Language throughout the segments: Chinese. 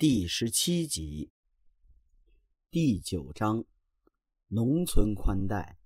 第17集，第9章，农村宽带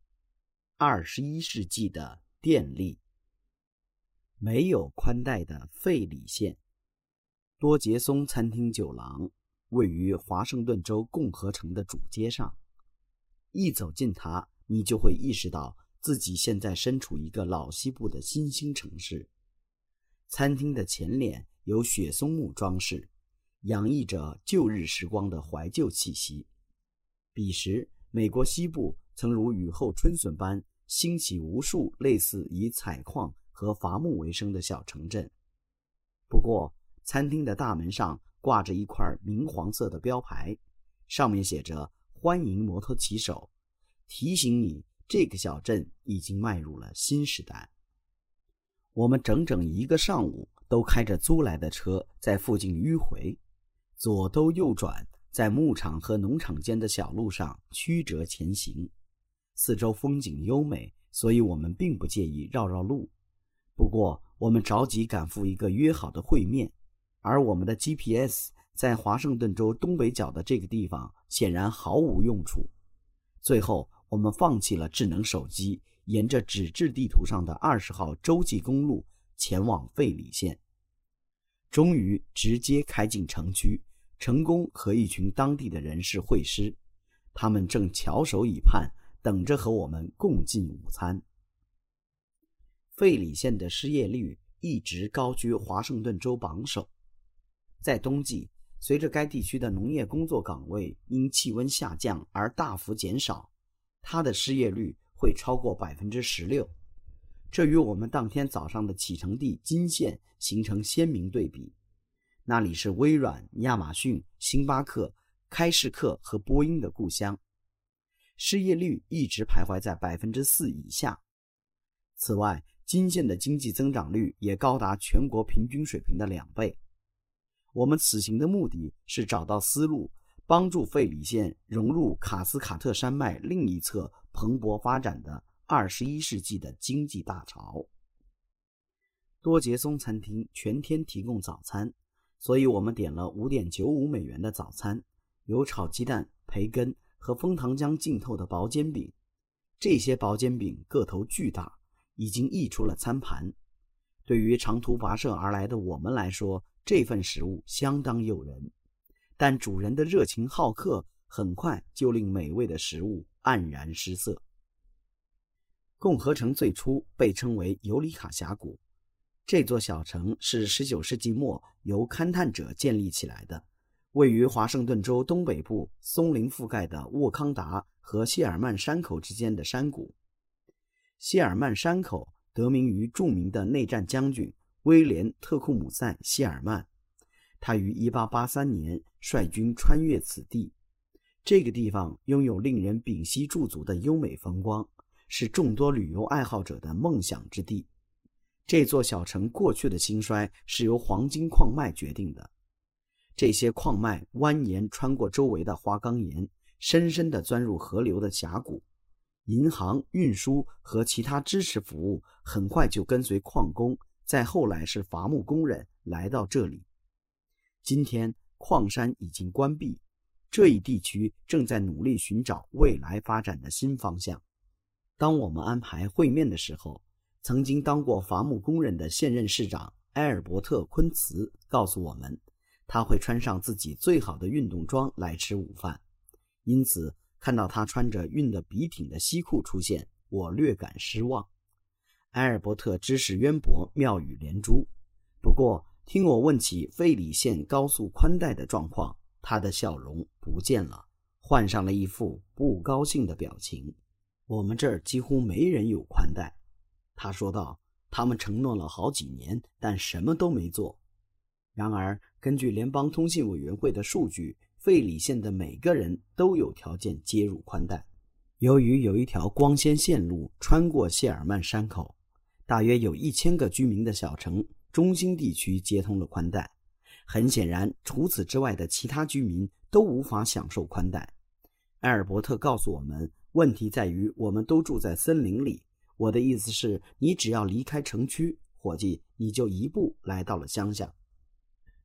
，21世纪的电力。没有宽带的费里县，多杰松餐厅酒廊位于华盛顿州共和城的主街上。一走进它，你就会意识到自己现在身处一个老西部的新兴城市。餐厅的前脸有雪松木装饰，洋溢着旧日时光的怀旧气息。彼时，美国西部曾如雨后春笋般兴起无数类似以采矿和伐木为生的小城镇。不过，餐厅的大门上挂着一块明黄色的标牌，上面写着“欢迎摩托骑手”，提醒你这个小镇已经迈入了新时代。我们整整一个上午都开着租来的车在附近迂回，左兜右转，在牧场和农场间的小路上曲折前行。四周风景优美，所以我们并不介意绕路。不过我们着急赶赴一个约好的会面，而我们的 GPS 在华盛顿州东北角的这个地方显然毫无用处。最后我们放弃了智能手机，沿着纸质地图上的20号洲际公路前往费里县。终于直接开进城区，成功和一群当地的人士会师，他们正翘首以盼，等着和我们共进午餐。费里县的失业率一直高居华盛顿州榜首。在冬季，随着该地区的农业工作岗位因气温下降而大幅减少，它的失业率会超过 16%。这与我们当天早上的启程地金县形成鲜明对比。那里是微软、亚马逊、星巴克、开市客和波音的故乡，失业率一直徘徊在 4% 以下。此外，金县的经济增长率也高达全国平均水平的2倍。我们此行的目的是找到思路，帮助费里县融入卡斯卡特山脉另一侧蓬勃发展的21世纪的经济大潮。多杰松餐厅全天提供早餐，所以我们点了$5.95的早餐，有炒鸡蛋、培根和枫糖浆浸透的薄煎饼。这些薄煎饼个头巨大，已经溢出了餐盘。对于长途跋涉而来的我们来说，这份食物相当诱人，但主人的热情好客很快就令美味的食物黯然失色。共和城最初被称为尤里卡峡谷，这座小城是19世纪末由勘探者建立起来的，位于华盛顿州东北部松林覆盖的沃康达和谢尔曼山口之间的山谷。谢尔曼山口得名于著名的内战将军威廉·特库姆塞·谢尔曼，他于1883年率军穿越此地。这个地方拥有令人屏息驻足的优美风光，是众多旅游爱好者的梦想之地。这座小城过去的兴衰是由黄金矿脉决定的。这些矿脉蜿蜒穿过周围的花岗岩，深深地钻入河流的峡谷。银行、运输和其他支持服务很快就跟随矿工，再后来是伐木工人来到这里。今天矿山已经关闭，这一地区正在努力寻找未来发展的新方向。当我们安排会面的时候，曾经当过伐木工人的现任市长埃尔伯特·昆茨告诉我们，他会穿上自己最好的运动装来吃午饭。因此看到他穿着熨得笔挺的西裤出现，我略感失望。埃尔伯特知识渊博，妙语连珠。不过听我问起费里县高速宽带的状况，他的笑容不见了，换上了一副不高兴的表情。我们这儿几乎没人有宽带，他说道，他们承诺了好几年，但什么都没做。然而根据联邦通信委员会的数据，费里县的每个人都有条件接入宽带。由于有一条光纤线路穿过谢尔曼山口，大约有1000个居民的小城中心地区接通了宽带。很显然，除此之外的其他居民都无法享受宽带。埃尔伯特告诉我们，问题在于我们都住在森林里。我的意思是，你只要离开城区，伙计，你就一步来到了乡下。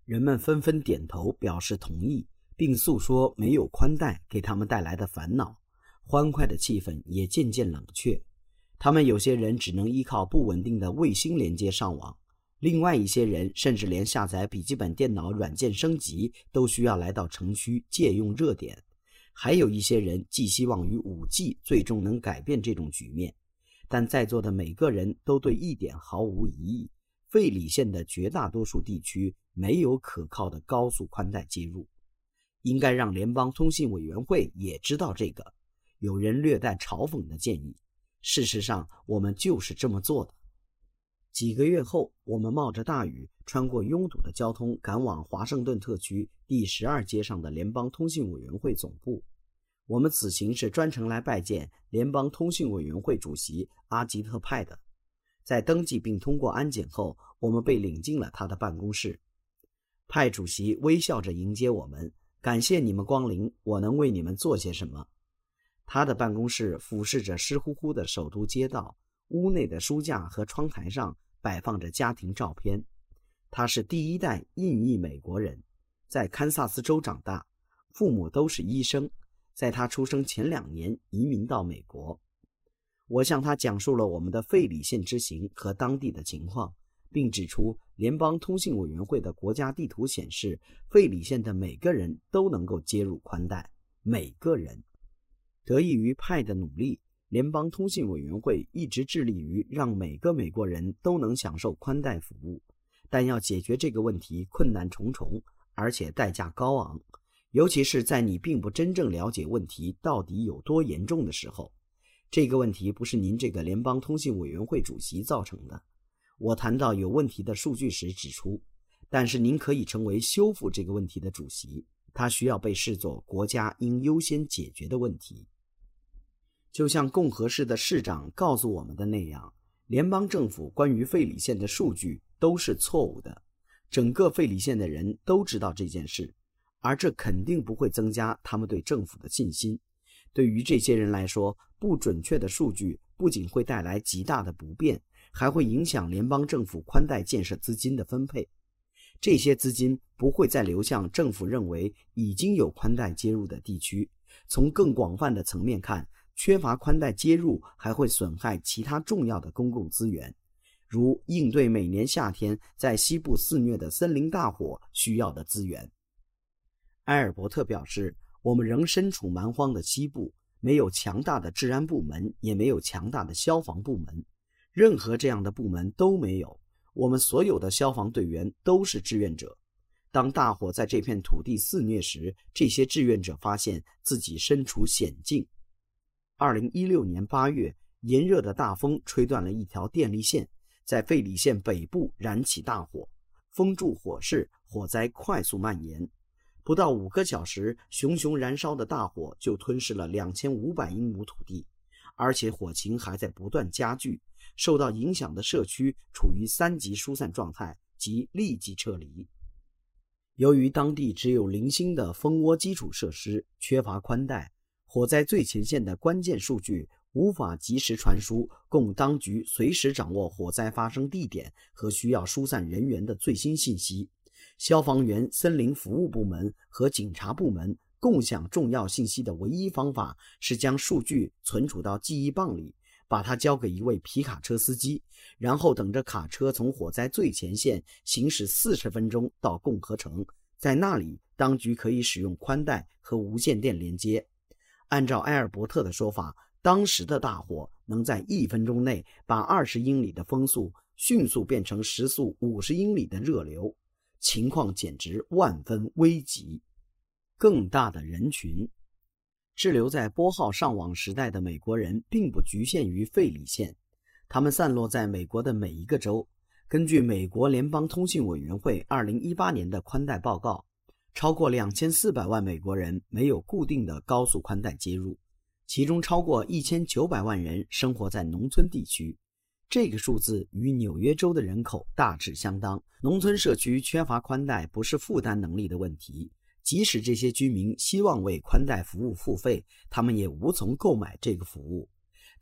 人们纷纷点头表示同意，并诉说没有宽带给他们带来的烦恼，欢快的气氛也渐渐冷却。他们有些人只能依靠不稳定的卫星连接上网，另外一些人甚至连下载笔记本电脑软件升级都需要来到城区借用热点。还有一些人寄希望于 5G 最终能改变这种局面，但在座的每个人都对一点毫无疑义：费里县的绝大多数地区没有可靠的高速宽带接入。应该让联邦通信委员会也知道这个。有人略带嘲讽地建议，事实上我们就是这么做的。几个月后，我们冒着大雨，穿过拥堵的交通，赶往华盛顿特区第12街上的联邦通信委员会总部。我们此行是专程来拜见联邦通信委员会主席阿吉特派的。在登记并通过安检后，我们被领进了他的办公室。派主席微笑着迎接我们，感谢你们光临，我能为你们做些什么？他的办公室俯视着湿乎乎的首都街道，屋内的书架和窗台上摆放着家庭照片。他是第一代印裔美国人，在堪萨斯州长大，父母都是医生，在他出生前2年移民到美国。我向他讲述了我们的费里县之行和当地的情况，并指出联邦通信委员会的国家地图显示，费里县的每个人都能够接入宽带，每个人。得益于派的努力，联邦通信委员会一直致力于让每个美国人都能享受宽带服务，但要解决这个问题困难重重，而且代价高昂，尤其是在你并不真正了解问题到底有多严重的时候。这个问题不是您这个联邦通信委员会主席造成的，我谈到有问题的数据时指出，但是您可以成为修复这个问题的主席，它需要被视作国家应优先解决的问题。就像共和市的市长告诉我们的那样，联邦政府关于费里县的数据都是错误的，整个费里县的人都知道这件事，而这肯定不会增加他们对政府的信心。对于这些人来说，不准确的数据不仅会带来极大的不便，还会影响联邦政府宽带建设资金的分配。这些资金不会再流向政府认为已经有宽带接入的地区。从更广泛的层面看，缺乏宽带接入还会损害其他重要的公共资源，如应对每年夏天在西部肆虐的森林大火需要的资源。埃尔伯特表示，我们仍身处蛮荒的西部，没有强大的治安部门，也没有强大的消防部门，任何这样的部门都没有。我们所有的消防队员都是志愿者。当大火在这片土地肆虐时，这些志愿者发现自己身处险境。2016年8月，炎热的大风吹断了一条电力线，在费里县北部燃起大火，风助火势，火灾快速蔓延。不到5个小时，熊熊燃烧的大火就吞噬了2500英亩土地，而且火情还在不断加剧。受到影响的社区处于3级疏散状态，即立即撤离。由于当地只有零星的蜂窝基础设施，缺乏宽带，火灾最前线的关键数据无法及时传输，供当局随时掌握火灾发生地点和需要疏散人员的最新信息。消防员、森林服务部门和警察部门共享重要信息的唯一方法是将数据存储到记忆棒里，把它交给一位皮卡车司机，然后等着卡车从火灾最前线行驶40分钟到共和城，在那里当局可以使用宽带和无线电连接。按照埃尔伯特的说法，当时的大火能在1分钟内把20英里的风速迅速变成时速50英里的热流，情况简直万分危急。更大的人群，滞留在拨号上网时代的美国人并不局限于费里县，他们散落在美国的每一个州。根据美国联邦通信委员会2018年的宽带报告，超过2400万美国人没有固定的高速宽带接入，其中超过1900万人生活在农村地区。这个数字与纽约州的人口大致相当。农村社区缺乏宽带不是负担能力的问题，即使这些居民希望为宽带服务付费，他们也无从购买这个服务。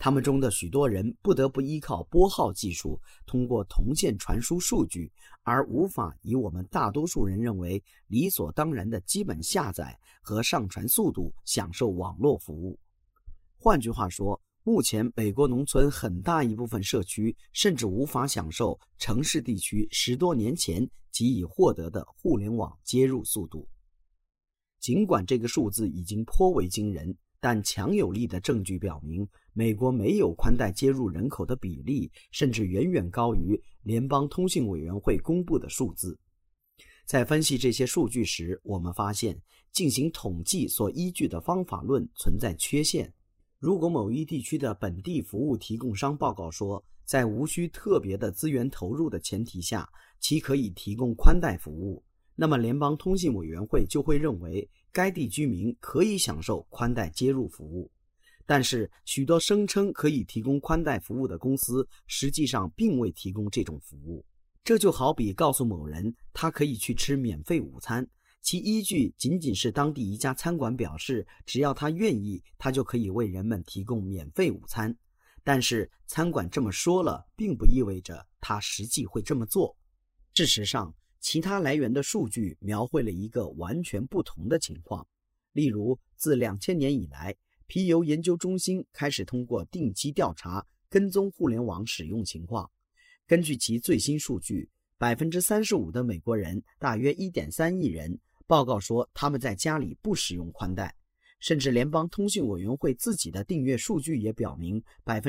他们中的许多人不得不依靠拨号技术，通过铜线传输数据，而无法以我们大多数人认为理所当然的基本下载和上传速度享受网络服务。换句话说，目前美国农村很大一部分社区甚至无法享受城市地区10多年前即已获得的互联网接入速度。尽管这个数字已经颇为惊人，但强有力的证据表明，美国没有宽带接入人口的比例甚至远远高于联邦通信委员会公布的数字。在分析这些数据时，我们发现进行统计所依据的方法论存在缺陷。如果某一地区的本地服务提供商报告说，在无需特别的资源投入的前提下，其可以提供宽带服务，那么联邦通信委员会就会认为该地居民可以享受宽带接入服务。但是许多声称可以提供宽带服务的公司实际上并未提供这种服务。这就好比告诉某人他可以去吃免费午餐，其依据仅仅是当地一家餐馆表示只要他愿意，他就可以为人们提供免费午餐。但是餐馆这么说了，并不意味着他实际会这么做。事实上，其他来源的数据描绘了一个完全不同的情况。例如，自2000年以来，皮尤研究中心开始通过定期调查跟踪互联网使用情况。根据其最新数据， 35% 的美国人，大约 1.3 亿人，报告说他们在家里不使用宽带。甚至联邦通信委员会自己的订阅数据也表明，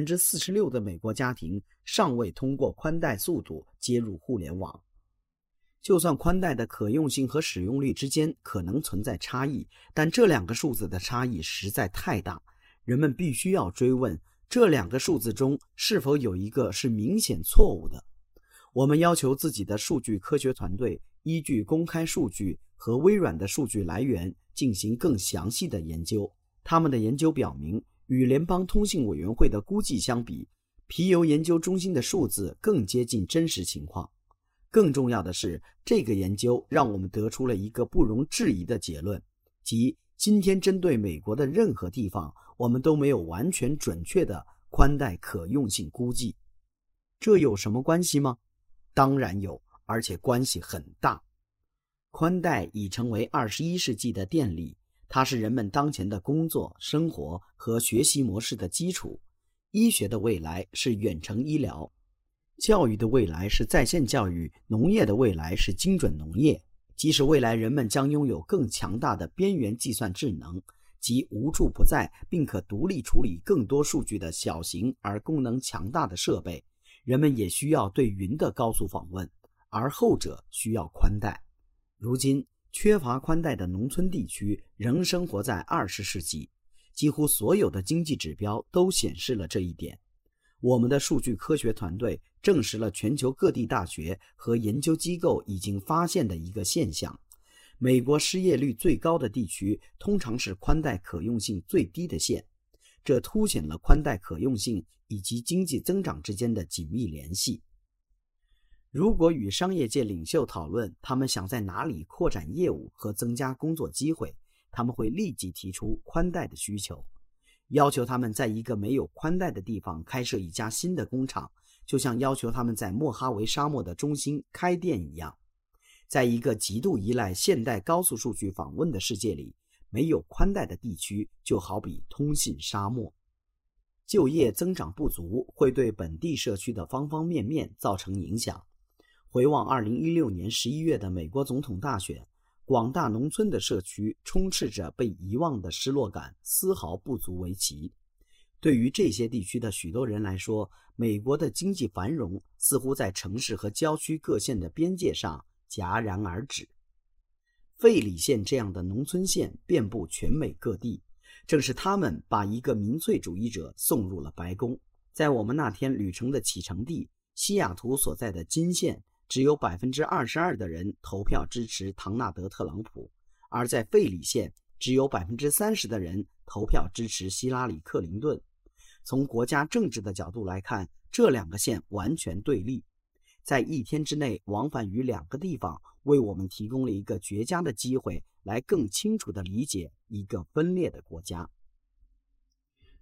46% 的美国家庭尚未通过宽带速度接入互联网。就算宽带的可用性和使用率之间可能存在差异，但这两个数字的差异实在太大，人们必须要追问这两个数字中是否有一个是明显错误的。我们要求自己的数据科学团队依据公开数据和微软的数据来源进行更详细的研究。他们的研究表明，与联邦通信委员会的估计相比，皮尤研究中心的数字更接近真实情况。更重要的是，这个研究让我们得出了一个不容置疑的结论，即今天针对美国的任何地方，我们都没有完全准确的宽带可用性估计。这有什么关系吗？当然有，而且关系很大。宽带已成为21世纪的电力，它是人们当前的工作、生活和学习模式的基础。医学的未来是远程医疗，教育的未来是在线教育，农业的未来是精准农业。即使未来人们将拥有更强大的边缘计算智能，即无处不在并可独立处理更多数据的小型而功能强大的设备，人们也需要对云的高速访问，而后者需要宽带。如今，缺乏宽带的农村地区仍生活在20世纪，几乎所有的经济指标都显示了这一点。我们的数据科学团队证实了全球各地大学和研究机构已经发现的一个现象：美国失业率最高的地区通常是宽带可用性最低的县，这凸显了宽带可用性以及经济增长之间的紧密联系。如果与商业界领袖讨论他们想在哪里扩展业务和增加工作机会，他们会立即提出宽带的需求。要求他们在一个没有宽带的地方开设一家新的工厂，就像要求他们在莫哈维沙漠的中心开店一样。在一个极度依赖现代高速数据访问的世界里，没有宽带的地区就好比通信沙漠。就业增长不足会对本地社区的方方面面造成影响。回望2016年11月的美国总统大选，广大农村的社区充斥着被遗忘的失落感，丝毫不足为奇。对于这些地区的许多人来说，美国的经济繁荣似乎在城市和郊区各县的边界上戛然而止。费里县这样的农村县遍布全美各地，正是他们把一个民粹主义者送入了白宫。在我们那天旅程的启程地西雅图所在的金县，只有 22% 的人投票支持唐纳德·特朗普，而在费里县只有 30% 的人投票支持希拉里·克林顿。从国家政治的角度来看，这两个县完全对立。在一天之内往返于两个地方，为我们提供了一个绝佳的机会，来更清楚地理解一个分裂的国家。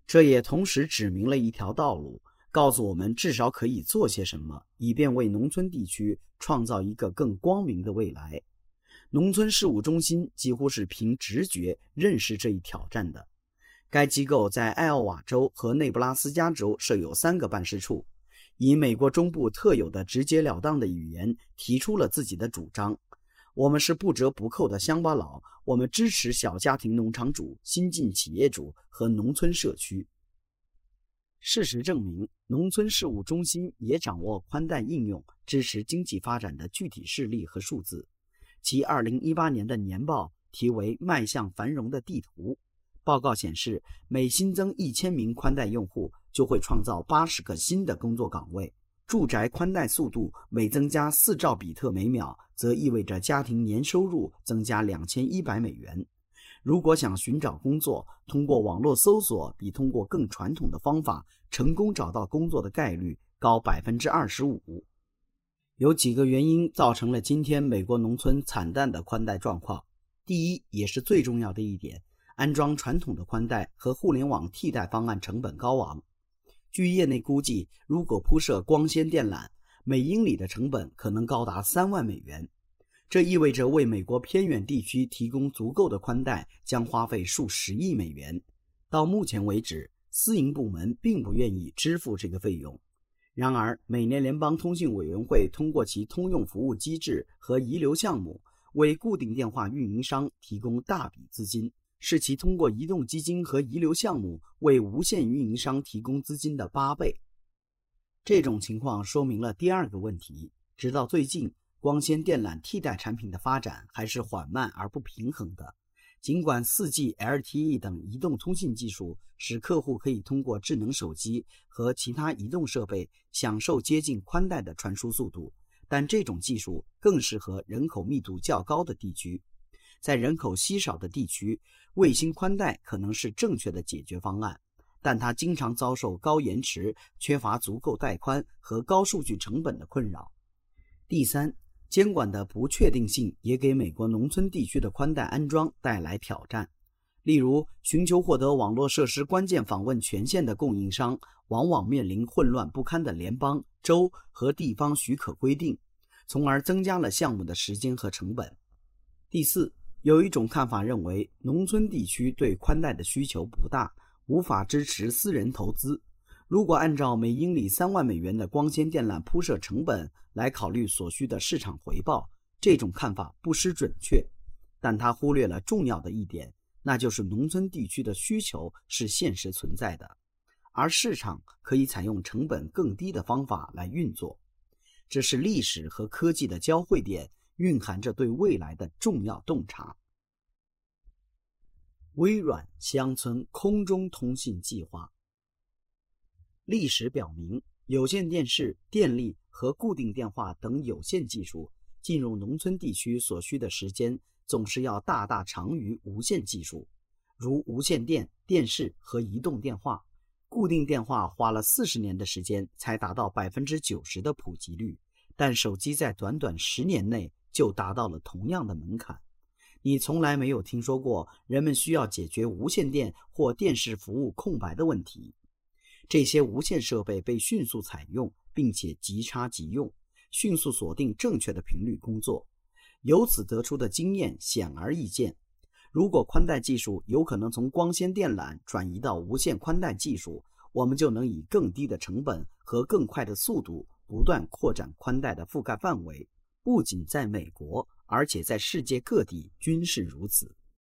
这也同时指明了一条道路，告诉我们至少可以做些什么，以便为农村地区创造一个更光明的未来。农村事务中心几乎是凭直觉认识这一挑战的。该机构在艾奥瓦州和内布拉斯加州设有3个办事处，以美国中部特有的直截了当的语言提出了自己的主张。我们是不折不扣的乡巴佬，我们支持小家庭农场主、新进企业主和农村社区。事实证明，农村事务中心也掌握宽带应用支持经济发展的具体事例和数字。其2018年的年报题为《迈向繁荣的地图》，报告显示，每新增1000名宽带用户就会创造80个新的工作岗位。住宅宽带速度每增加4兆比特每秒，则意味着家庭年收入增加2100美元。如果想寻找工作，通过网络搜索比通过更传统的方法成功找到工作的概率高 25%。有几个原因造成了今天美国农村惨淡的宽带状况。第一，也是最重要的一点，安装传统的宽带和互联网替代方案成本高昂。据业内估计，如果铺设光纤电缆，每英里的成本可能高达3万美元。这意味着为美国偏远地区提供足够的宽带将花费数十亿美元。到目前为止，私营部门并不愿意支付这个费用。然而，每年联邦通信委员会通过其通用服务机制和遗留项目，为固定电话运营商提供大笔资金，是其通过移动基金和遗留项目为无线运营商提供资金的8倍。这种情况说明了第二个问题：直到最近，光纤电缆替代产品的发展还是缓慢而不平衡的。尽管 4G LTE 等移动通信技术使客户可以通过智能手机和其他移动设备享受接近宽带的传输速度，但这种技术更适合人口密度较高的地区。在人口稀少的地区，卫星宽带可能是正确的解决方案，但它经常遭受高延迟、缺乏足够带宽和高数据成本的困扰。第三，监管的不确定性也给美国农村地区的宽带安装带来挑战。例如，寻求获得网络设施关键访问权限的供应商往往面临混乱不堪的联邦、州和地方许可规定，从而增加了项目的时间和成本。第四，有一种看法认为，农村地区对宽带的需求不大，无法支持私人投资。如果按照每英里3万美元的光纤电缆铺设成本来考虑所需的市场回报，这种看法不失准确，但它忽略了重要的一点，那就是农村地区的需求是现实存在的，而市场可以采用成本更低的方法来运作。这是历史和科技的交汇点，蕴含着对未来的重要洞察。微软乡村空中通信计划。历史表明，有线电视、电力和固定电话等有线技术进入农村地区所需的时间总是要大大长于无线技术。如无线电、电视和移动电话，固定电话花了40年的时间才达到 90% 的普及率，但手机在短短10年内就达到了同样的门槛。你从来没有听说过人们需要解决无线电或电视服务空白的问题。这些无线设备被迅速采用，并且即插即用，迅速锁定正确的频率工作。由此得出的经验显而易见，如果宽带技术有可能从光纤电缆转移到无线宽带技术，我们就能以更低的成本和更快的速度不断扩展宽带的覆盖范围，不仅在美国，而且在世界各地均是如此。